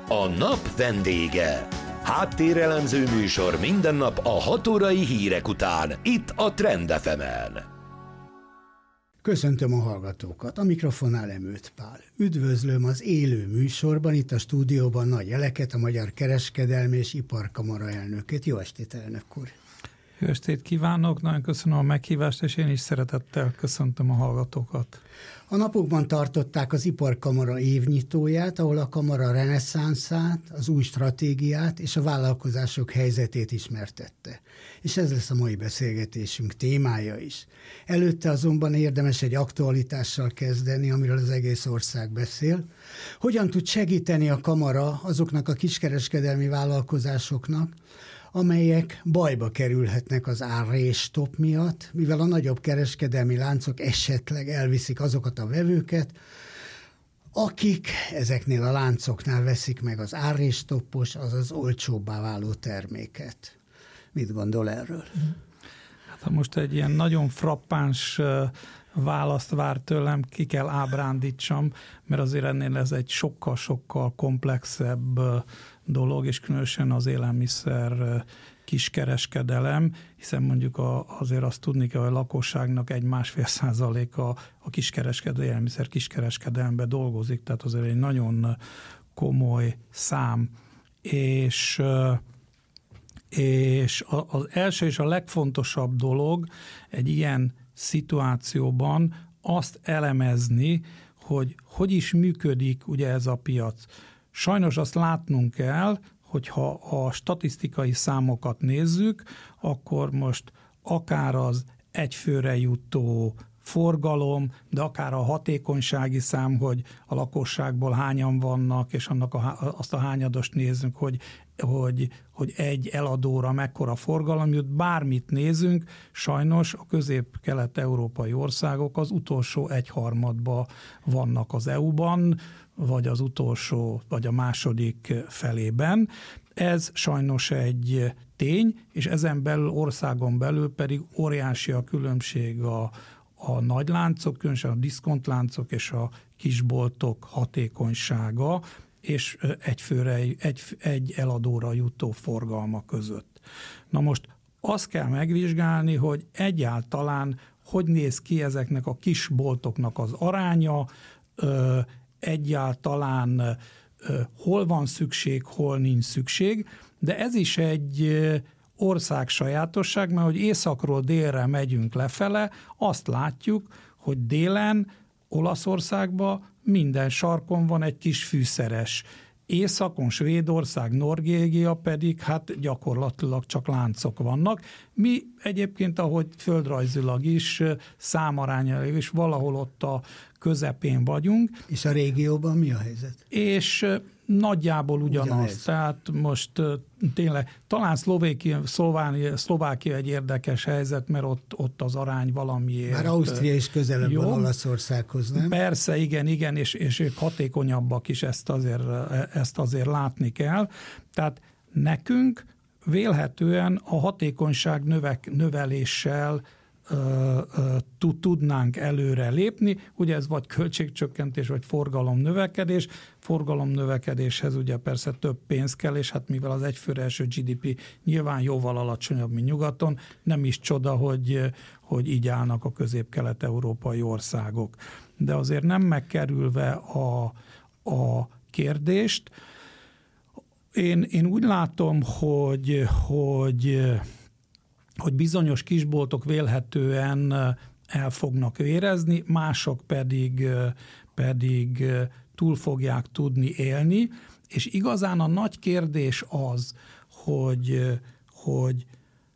A nap vendége. Háttérelemző műsor minden nap a 6 órai hírek után, itt a Trend FM-en. Köszöntöm a hallgatókat, a mikrofonnál Emőt Pál. Üdvözlöm az élő műsorban, itt a stúdióban Nagy Eleket, a Magyar Kereskedelmi és Iparkamara elnökét. Jó estét, elnök úr! Jó estét kívánok, nagyon köszönöm a meghívást, és én is szeretettel köszöntöm a hallgatókat. A napokban tartották az Iparkamara évnyitóját, ahol a kamara reneszánszát, az új stratégiát és a vállalkozások helyzetét ismertette. És ez lesz a mai beszélgetésünk témája is. Előtte azonban érdemes egy aktualitással kezdeni, amiről az egész ország beszél. Hogyan tud segíteni a kamara azoknak a kiskereskedelmi vállalkozásoknak, amelyek bajba kerülhetnek az árréstop miatt, mivel a nagyobb kereskedelmi láncok esetleg elviszik azokat a vevőket, akik ezeknél a láncoknál veszik meg az árréstopos, azaz olcsóbbá váló terméket. Mit gondol erről? Hát ha most egy ilyen nagyon frappáns választ vár tőlem, ki kell ábrándítsam, mert azért ennél ez egy sokkal-sokkal komplexebb dolog, és különösen az élelmiszer kiskereskedelem, hiszen mondjuk azért azt tudni kell, hogy a lakosságnak 1-1,5% a kiskereskedelmi, élelmiszer kiskereskedelemben dolgozik, tehát azért egy nagyon komoly szám, és az első és a legfontosabb dolog egy ilyen szituációban azt elemezni, hogy is működik ugye ez a piac. Sajnos azt látnunk kell, hogyha a statisztikai számokat nézzük, akkor most akár az egyfőre jutó forgalom, de akár a hatékonysági szám, hogy a lakosságból hányan vannak, és azt a hányadost nézzünk, hogy egy eladóra mekkora forgalom jut, bármit nézünk, sajnos a közép-kelet-európai országok az utolsó 1/3 vannak az EU-ban, vagy az utolsó, vagy a második felében. Ez sajnos egy tény, és ezen belül, országon belül pedig óriási a különbség a nagyláncok, különösen a diszkontláncok és a kisboltok hatékonysága, és egy eladóra jutó forgalma között. Na most azt kell megvizsgálni, hogy egyáltalán hogy néz ki ezeknek a kisboltoknak az aránya, egyáltalán hol van szükség, hol nincs szükség, de ez is egy ország sajátosság, mert hogy északról délre megyünk lefele, azt látjuk, hogy délen Olaszországban minden sarkon van egy kis fűszeres. Északon Svédország, Norvégia pedig hát gyakorlatilag csak láncok vannak. Mi egyébként, ahogy földrajzilag is, számarányailag is valahol ott a közepén vagyunk. És a régióban mi a helyzet? És nagyjából ugyanaz. Tehát most tényleg talán Szlovákia egy érdekes helyzet, mert ott az arány valamiért. Már Ausztria is közelebb van Olaszországhoz, nem? Persze, igen, és ők hatékonyabbak is, ezt azért látni kell. Tehát nekünk vélhetően a hatékonyság növeléssel tudnánk előre lépni. Ugye ez vagy költségcsökkentés, vagy forgalomnövekedés. Forgalomnövekedéshez ugye persze több pénz kell, és hát mivel az egyfőre eső GDP nyilván jóval alacsonyabb, mint nyugaton, nem is csoda, hogy így állnak a közép-kelet-európai országok. De azért nem megkerülve a kérdést, én úgy látom, hogy bizonyos kisboltok vélhetően el fognak vérezni, mások pedig túl fogják tudni élni, és igazán a nagy kérdés az, hogy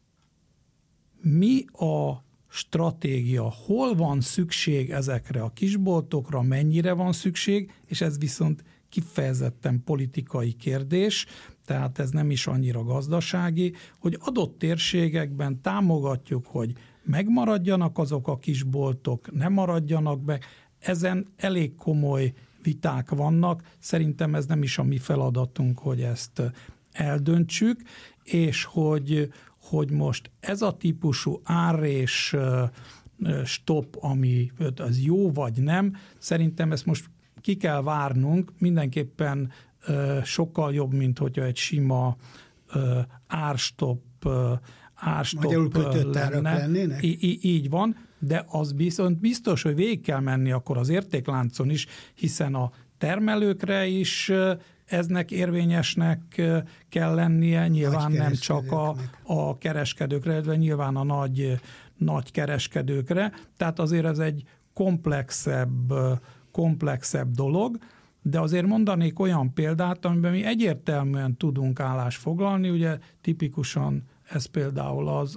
mi a stratégia, hol van szükség ezekre a kisboltokra, mennyire van szükség, és ez viszont kifejezetten politikai kérdés, tehát ez nem is annyira gazdasági, hogy adott térségekben támogatjuk, hogy megmaradjanak azok a kisboltok, ne maradjanak be. Ezen elég komoly viták vannak, szerintem ez nem is a mi feladatunk, hogy ezt eldöntsük, és hogy most ez a típusú árrés stop, ami az jó vagy nem, szerintem ezt most ki kell várnunk, mindenképpen sokkal jobb, mint hogyha egy sima árstopp lenne. Így van, de az viszont biztos, hogy végig kell menni akkor az értékláncon is, hiszen a termelőkre is eznek érvényesnek kell lennie, nyilván nem csak a kereskedőkre, de nyilván a nagy kereskedőkre. Tehát azért ez egy komplexebb dolog, de azért mondanék olyan példát, amiben mi egyértelműen tudunk állást foglalni, ugye tipikusan ez például az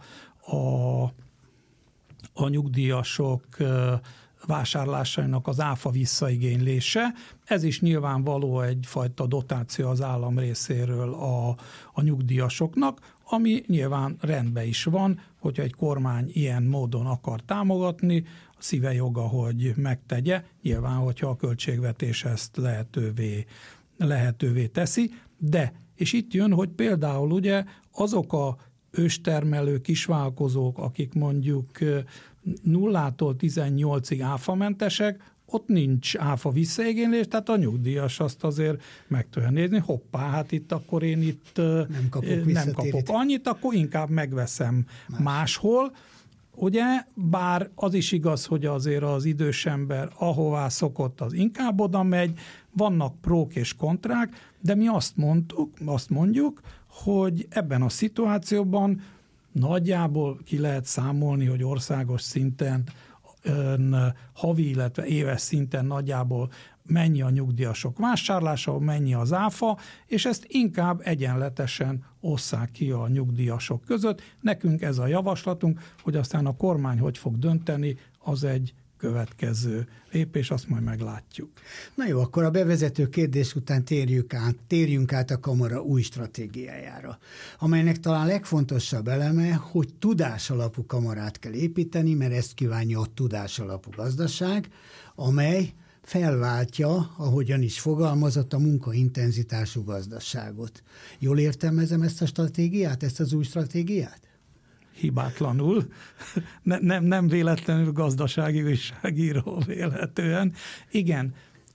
a nyugdíjasok vásárlásainak az áfa visszaigénylése. Ez is nyilvánvaló egyfajta dotáció az állam részéről a nyugdíjasoknak, ami nyilván rendben is van, hogyha egy kormány ilyen módon akar támogatni, a szíve joga, hogy megtegye, nyilván, hogyha a költségvetés ezt lehetővé teszi, de, és itt jön, hogy például ugye azok a őstermelő kisvállalkozók, akik mondjuk 0-tól 18-ig áfamentesek, ott nincs áfa visszaigénylés, tehát a nyugdíjas azt azért meg tudja nézni, hoppá, hát itt akkor én itt nem kapok annyit, akkor inkább megveszem máshol. Ugye, bár az is igaz, hogy azért az idős ember ahová szokott, az inkább oda megy, vannak prók és kontrák, de mi azt mondjuk, hogy ebben a szituációban nagyjából ki lehet számolni, hogy országos szinten, havi, illetve éves szinten nagyjából mennyi a nyugdíjasok vásárlása, mennyi az áfa, és ezt inkább egyenletesen osszák ki a nyugdíjasok között. Nekünk ez a javaslatunk, hogy aztán a kormány hogy fog dönteni, az egy következő lépés, azt majd meglátjuk. Na jó, akkor a bevezető kérdés után térjünk át a kamara új stratégiájára, amelynek talán legfontosabb eleme, hogy tudásalapú kamarát kell építeni, mert ezt kívánja a tudásalapú gazdaság, amely felváltja, ahogyan is fogalmazott, a munkaintenzitású gazdaságot. Jól értelmezem ezt a stratégiát, ezt az új stratégiát? Hibátlanul. Nem véletlenül gazdasági újságíró véletlenül. Igen.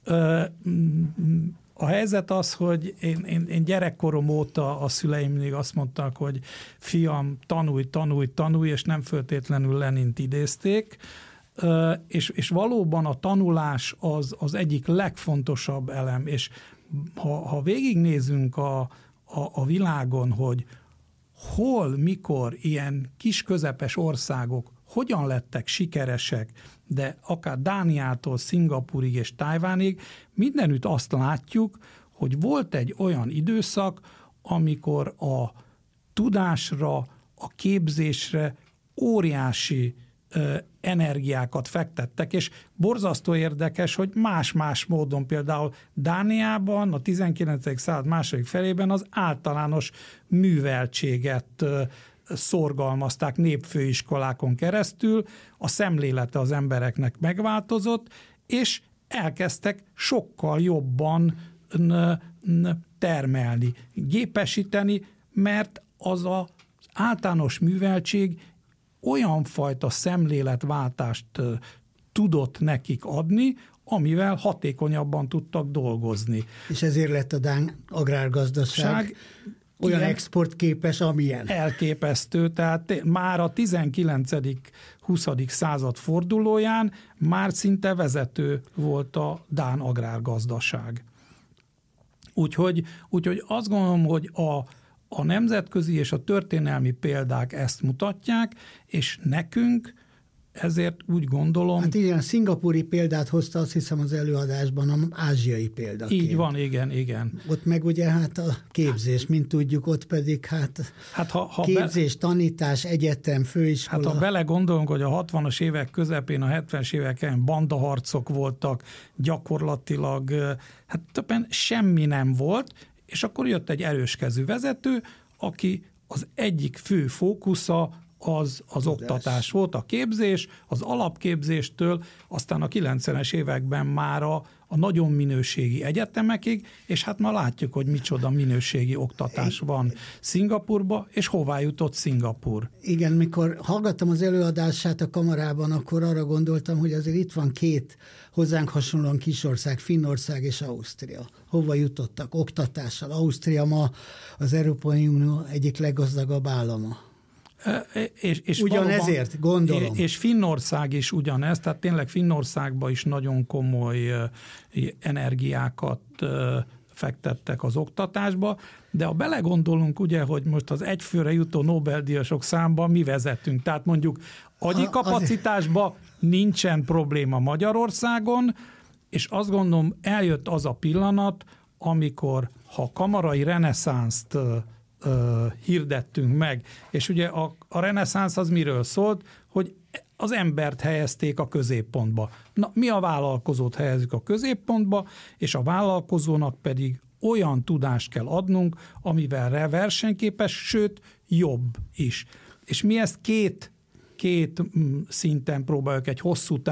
A helyzet az, hogy én gyerekkorom óta a szüleim mindig azt mondták, hogy fiam, tanulj, és nem feltétlenül Lenint idézték. És valóban a tanulás az egyik legfontosabb elem, és ha végignézünk a világon, hogy hol, mikor ilyen kis közepes országok hogyan lettek sikeresek, de akár Dániától Szingapúrig és Tajvánig, mindenütt azt látjuk, hogy volt egy olyan időszak, amikor a tudásra, a képzésre óriási energiákat fektettek, és borzasztó érdekes, hogy más-más módon, például Dániában a 19. század második felében az általános műveltséget szorgalmazták népfőiskolákon keresztül, a szemlélete az embereknek megváltozott, és elkezdtek sokkal jobban termelni, gépesíteni, mert az az általános műveltség olyan fajta szemléletváltást tudott nekik adni, amivel hatékonyabban tudtak dolgozni. És ezért lett a dán agrárgazdaság olyan exportképes, amilyen. Elképesztő, tehát már a 19.-20. század fordulóján már szinte vezető volt a dán agrárgazdaság. Úgyhogy azt gondolom, hogy a nemzetközi és a történelmi példák ezt mutatják, és nekünk ezért úgy gondolom... Hát igen, a szingapúri példát hozta, azt hiszem az előadásban, az ázsiai példaként. Így van, igen. Ott meg ugye hát a képzés, mint tudjuk, ott pedig ha képzés, tanítás, egyetem, főiskola... Hát ha belegondolunk, hogy a 60-as évek közepén, a 70-es éveken bandaharcok voltak, gyakorlatilag hát többen semmi nem volt, és akkor jött egy erőskezű vezető, aki az egyik fő fókusza az oktatás volt, a képzés, az alapképzéstől, aztán a 90-es években már a a nagyon minőségi egyetemekig, és hát ma látjuk, hogy micsoda minőségi oktatás van Szingapurban, és hová jutott Szingapur. Igen, mikor hallgattam az előadását a kamarában, akkor arra gondoltam, hogy azért itt van két hozzánk hasonlóan kisország, Finnország és Ausztria. Hova jutottak oktatással? Ausztria ma az Európai Unió egyik leggazdagabb állama. És ugyanezért, gondolom. És Finnország is ugyanez, tehát tényleg Finnországban is nagyon komoly energiákat fektettek az oktatásba, de ha belegondolunk ugye, hogy most az egyfőre jutó Nobel-díjasok számban mi vezetünk, tehát mondjuk agyi kapacitásban nincsen probléma Magyarországon, és azt gondolom eljött az a pillanat, amikor ha kamarai reneszánszt hirdettünk meg, és ugye a reneszánsz az miről szólt, hogy az embert helyezték a középpontba. Na, mi a vállalkozót helyezzük a középpontba, és a vállalkozónak pedig olyan tudást kell adnunk, amivel versenyképes, sőt, jobb is. És mi ezt két szinten próbáljuk, egy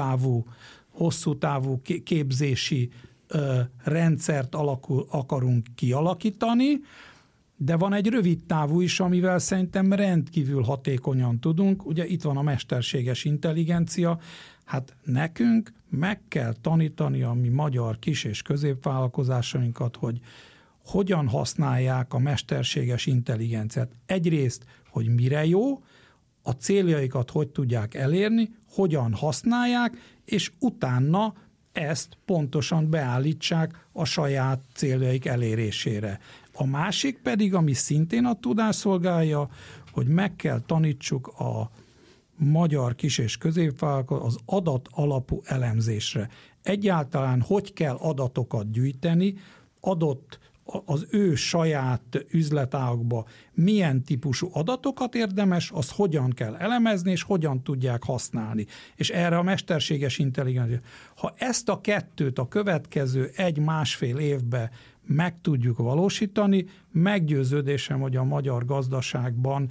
hosszú távú képzési rendszert akarunk kialakítani, de van egy rövid távú is, amivel szerintem rendkívül hatékonyan tudunk. Ugye itt van a mesterséges intelligencia. Hát nekünk meg kell tanítani a mi magyar kis- és középvállalkozásainkat, hogy hogyan használják a mesterséges intelligenciát. Egyrészt, hogy mire jó, a céljaikat hogy tudják elérni, hogyan használják, és utána ezt pontosan beállítsák a saját céljaik elérésére. A másik pedig, ami szintén a tudás szolgálja, hogy meg kell tanítsuk a magyar kis- és középvállalkozókat az adat alapú elemzésre. Egyáltalán hogy kell adatokat gyűjteni, adott az ő saját üzletágokba milyen típusú adatokat érdemes, azt hogyan kell elemezni, és hogyan tudják használni. És erre a mesterséges intelligencia. Ha ezt a kettőt a következő 1-1,5 évben meg tudjuk valósítani, meggyőződésem, hogy a magyar gazdaságban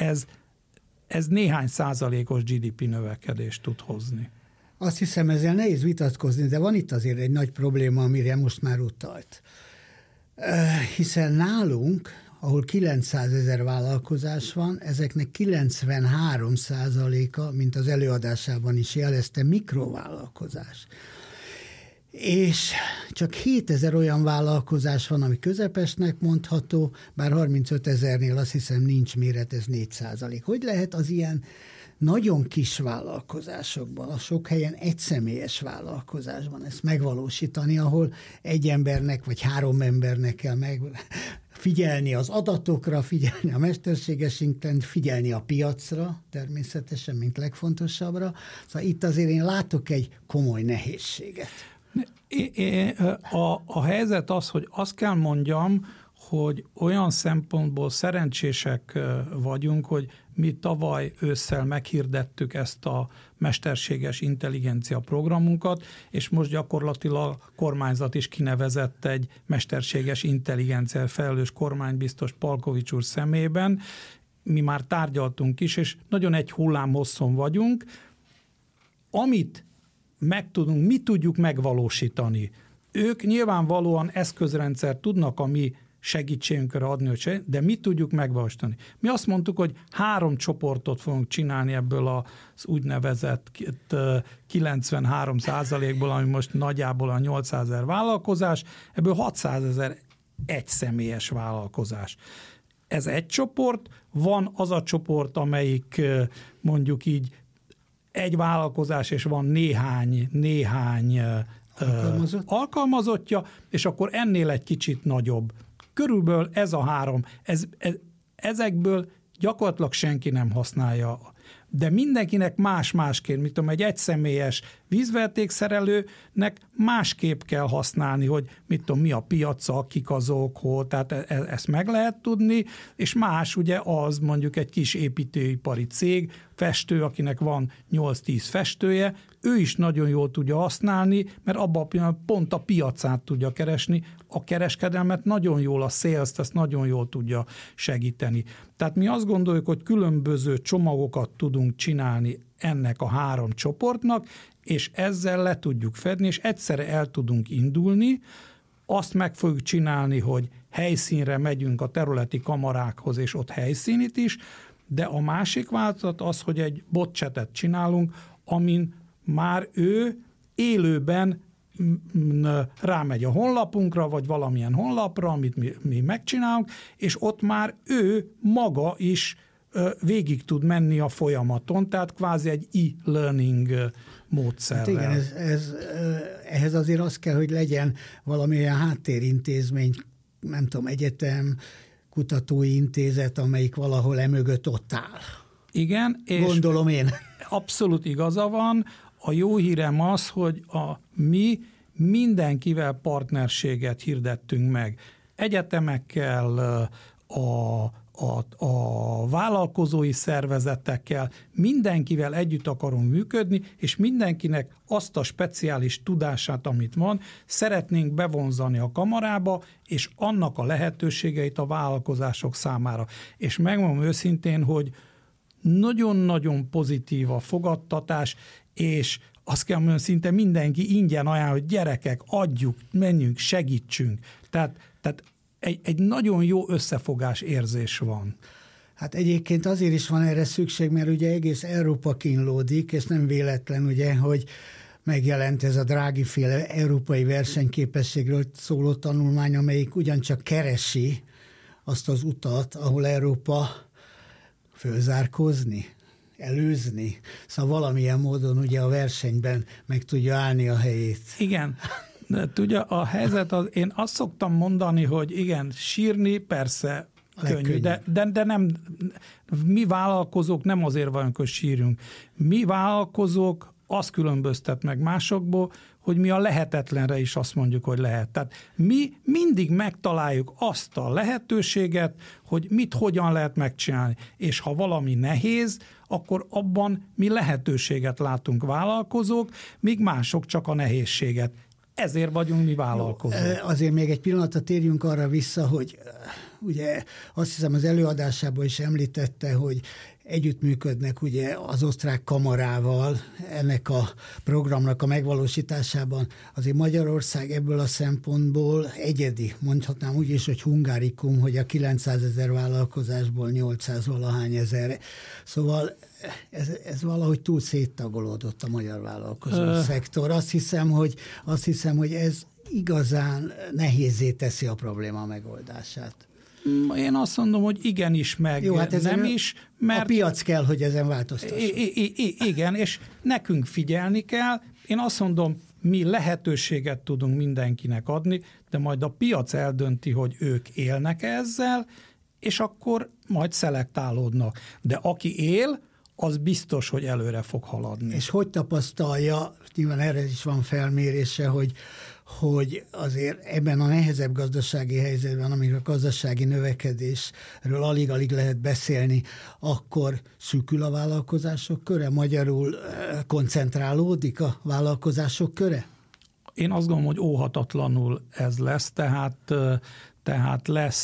ez néhány százalékos GDP növekedést tud hozni. Azt hiszem, ezzel nehéz vitatkozni, de van itt azért egy nagy probléma, amire most már utalt. Hiszen nálunk, ahol 900 000 vállalkozás van, ezeknek 93%-a, mint az előadásában is jelezte, mikrovállalkozás. És csak 7000 olyan vállalkozás van, ami közepesnek mondható, bár 35 000-nél azt hiszem nincs méret, ez 4%. Hogy lehet az ilyen nagyon kis vállalkozásokban, a sok helyen egyszemélyes vállalkozásban ezt megvalósítani, ahol egy embernek vagy 3 embernek kell figyelni az adatokra, figyelni a mesterséges intelligenciára, figyelni a piacra, természetesen, mint legfontosabbra. Szóval itt azért én látok egy komoly nehézséget. A helyzet az, hogy azt kell mondjam, hogy olyan szempontból szerencsések vagyunk, hogy mi tavaly ősszel meghirdettük ezt a mesterséges intelligencia programunkat, és most gyakorlatilag a kormányzat is kinevezett egy mesterséges intelligencia felelős kormánybiztos Palkovics úr szemében. Mi már tárgyaltunk is, és nagyon egy hullámhosszon vagyunk. Amit megtudunk, mi tudjuk megvalósítani. Ők nyilvánvalóan eszközrendszer tudnak a mi segítségünkre adni, de mi tudjuk megvalósítani. Mi azt mondtuk, hogy 3 csoportot fogunk csinálni ebből az úgynevezett 93%-ból, ami most nagyjából a 800 000 vállalkozás, ebből 600 000 egyszemélyes vállalkozás. Ez egy csoport, van az a csoport, amelyik mondjuk így egy vállalkozás, és van néhány alkalmazottja, és akkor ennél egy kicsit nagyobb. Körülbelül ez a 3, ezekből gyakorlatilag senki nem használja. De mindenkinek más-másként, mit tudom, egy egyszemélyes vízvezetékszerelőnek másképp kell használni, hogy mit tudom, mi a piaca, kik azok, hol, tehát ezt meg lehet tudni, és más ugye az mondjuk egy kis építőipari cég, festő, akinek van 8-10 festője, ő is nagyon jól tudja használni, mert abban a pillanatban pont a piacát tudja keresni, a kereskedelmet nagyon jól, a sales-t ezt nagyon jól tudja segíteni. Tehát mi azt gondoljuk, hogy különböző csomagokat tudunk csinálni ennek a 3 csoportnak, és ezzel le tudjuk fedni, és egyszerre el tudunk indulni. Azt meg fogjuk csinálni, hogy helyszínre megyünk a területi kamarákhoz, és ott helyszínit is, de a másik változat az, hogy egy bot chatet csinálunk, amin már ő élőben rámegy a honlapunkra, vagy valamilyen honlapra, amit mi megcsinálunk, és ott már ő maga is végig tud menni a folyamaton, tehát kvázi egy e-learning módszerrel. Hát igen, ehhez azért az kell, hogy legyen valamilyen háttérintézmény, nem tudom, egyetem, kutatói intézet, amelyik valahol emögött ott áll. Igen, és gondolom én. Abszolút igaza van. A jó hírem az, hogy mi mindenkivel partnerséget hirdettünk meg. Egyetemekkel, a vállalkozói szervezetekkel, mindenkivel együtt akarunk működni, és mindenkinek azt a speciális tudását, amit van, szeretnénk bevonzani a kamarába, és annak a lehetőségeit a vállalkozások számára. És megmondom őszintén, hogy nagyon-nagyon pozitív a fogadtatás, és azt kell mondani, szinte mindenki ingyen ajánl, hogy gyerekek, adjuk, menjünk, segítsünk. Tehát egy nagyon jó összefogás érzés van. Hát egyébként azért is van erre szükség, mert ugye egész Európa kínlódik, és nem véletlen ugye, hogy megjelent ez a Draghi-féle európai versenyképességről szóló tanulmány, amelyik ugyancsak keresi azt az utat, ahol Európa fölzárkózni, előzni. Szóval valamilyen módon ugye a versenyben meg tudja állni a helyét. Igen. De tudja, a helyzet az, én azt szoktam mondani, hogy igen, sírni persze könnyű, de nem, mi vállalkozók nem azért vagyunk, hogy sírjunk. Mi vállalkozók azt különböztet meg másokból, hogy mi a lehetetlenre is azt mondjuk, hogy lehet. Tehát mi mindig megtaláljuk azt a lehetőséget, hogy mit hogyan lehet megcsinálni. És ha valami nehéz, akkor abban mi lehetőséget látunk vállalkozók, míg mások csak a nehézséget. Ezért vagyunk mi vállalkozók. Azért még egy pillanatra térjünk arra vissza, hogy ugye azt hiszem az előadásában is említette, hogy együttműködnek ugye az osztrák kamarával ennek a programnak a megvalósításában. Azért Magyarország ebből a szempontból egyedi, mondhatnám úgy is, hogy hungarikum, hogy a 900 000 vállalkozásból 800 valahány ezer. Szóval ez valahogy túl széttagolódott a magyar vállalkozó szektor. Azt hiszem, hogy ez igazán nehézzé teszi a probléma megoldását. Én azt mondom, hogy igenis, meg jó, hát nem is, mert... A piac kell, hogy ezen változtasson. Igen, és nekünk figyelni kell. Én azt mondom, mi lehetőséget tudunk mindenkinek adni, de majd a piac eldönti, hogy ők élnek ezzel, és akkor majd szelektálódnak. De aki él, az biztos, hogy előre fog haladni. És hogy tapasztalja, nyilván erre is van felmérése, hogy azért ebben a nehezebb gazdasági helyzetben, amikor a gazdasági növekedésről alig-alig lehet beszélni, akkor szűkül a vállalkozások köre? Magyarul koncentrálódik a vállalkozások köre? Én azt gondolom, hogy óhatatlanul ez lesz, tehát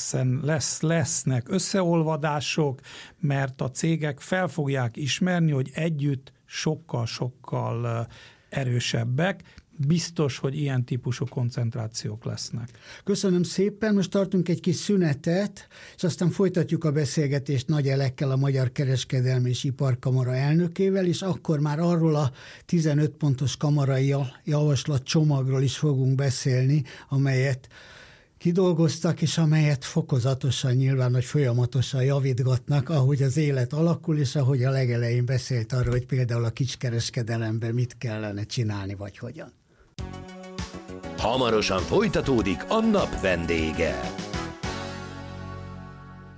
lesznek összeolvadások, mert a cégek fel fogják ismerni, hogy együtt sokkal erősebbek. Biztos, hogy ilyen típusú koncentrációk lesznek. Köszönöm szépen, most tartunk egy kis szünetet, és aztán folytatjuk a beszélgetést Nagy Elekkel, a Magyar Kereskedelmi és Iparkamara elnökével, és akkor már arról a 15 pontos kamarai javaslat csomagról is fogunk beszélni, amelyet kidolgoztak, és amelyet fokozatosan nyilván, hogy folyamatosan javítgatnak, ahogy az élet alakul, és ahogy a legelején beszélt arról, hogy például a kiskereskedelemben mit kellene csinálni, vagy hogyan. Hamarosan folytatódik a nap vendége.